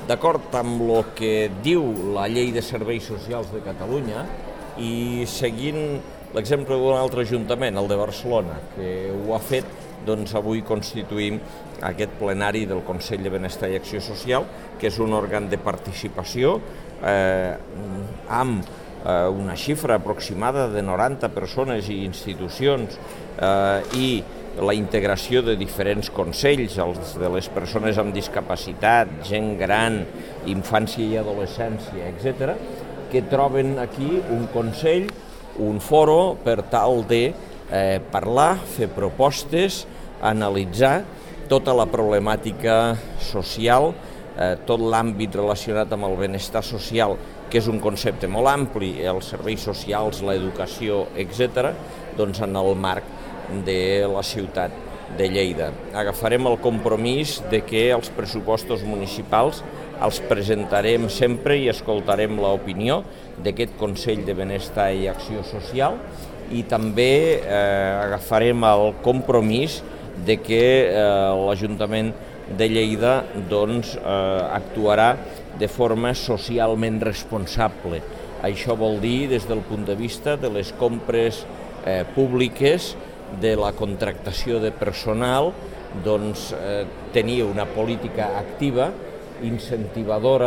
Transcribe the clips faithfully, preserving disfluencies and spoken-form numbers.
d'acord amb el que diu la Llei de Serveis Socials de Catalunya i seguint l'exemple d'un altre ajuntament, el de Barcelona, que ho ha fet, doncs avui constituïm aquest plenari del Consell de Benestar i Acció Social, que és un òrgan de participació eh, amb eh, una xifra aproximada de noranta persones i institucions eh, i la integració de diferents consells, els de les persones amb discapacitat, gent gran, infància i adolescència, etcètera, que troben aquí un consell, un foro per tal de eh, parlar, fer propostes, analitzar tota la problemàtica social, eh, tot l'àmbit relacionat amb el benestar social, que és un concepte molt ampli, els serveis socials, l'educació, etcètera, doncs en el marc de la ciutat de Lleida. Agafarem el compromís de que els pressupostos municipals els presentarem sempre i escoltarem l'opinió d'aquest Consell de Benestar i Acció Social i també eh, agafarem el compromís de que eh, l'Ajuntament de Lleida doncs, eh, actuarà de forma socialment responsable. Això vol dir des del punt de vista de les compres eh, públiques, de la contractació de personal, doncs, eh, tenir una política activa, incentivadora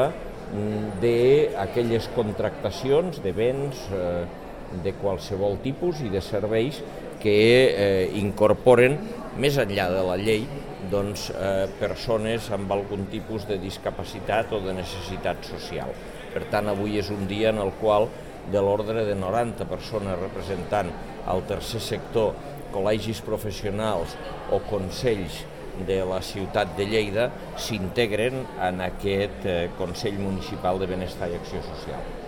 d'aquelles contractacions de béns eh, de qualsevol tipus i de serveis que eh, incorporen, més enllà de la llei, doncs, eh, persones amb algun tipus de discapacitat o de necessitat social. Per tant, avui és un dia en el qual de l'ordre de noranta persones representant el tercer sector, col·legis professionals o consells de la ciutat de Lleida s'integren en aquest Consell Municipal de Benestar i Acció Social.